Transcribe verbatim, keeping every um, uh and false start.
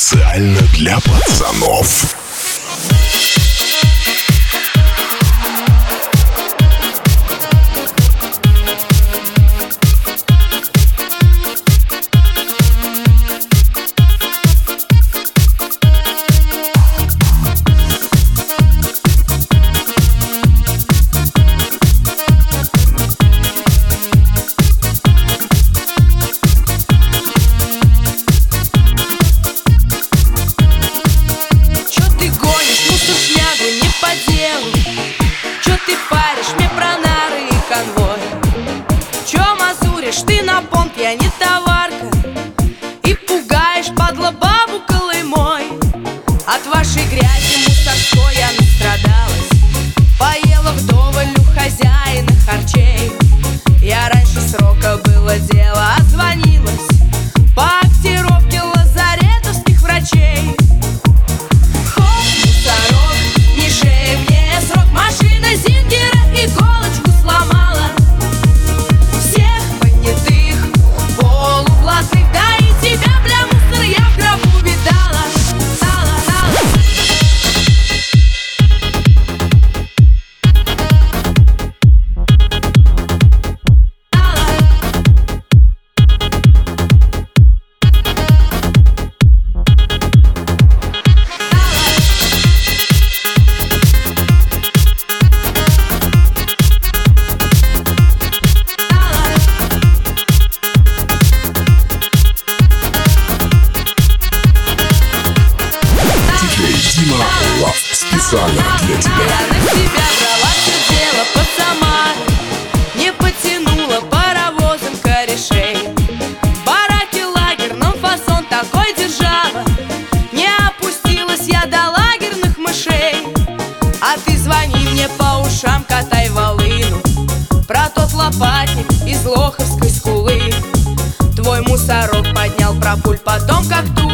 Специально для пацанов. Ты на понт, я не товарка, и пугаешь, падла, бабу Колымой. От вашей грязи мусорской я настрадалась, поела вдоволь у хозяина харчей. Я раньше срока было дело, отзвонилась по актировке лазаретовских врачей. Хоп, мусорок, не шей мне срок, машина Зингера иголочку сломала. Да и тебя, бля, мусор, я в гробу видала. Дала, дала. Специально для тебя. Я на себя брала все дело под сама, не потянула паровозом корешей. В бараке лагерном фасон такой держала, не опустилась я до лагерных мышей. А ты звони мне по ушам, катай волыну про тот лопатник из Лоховской скулы. Твой мусорок поднял про пуль, потом как тут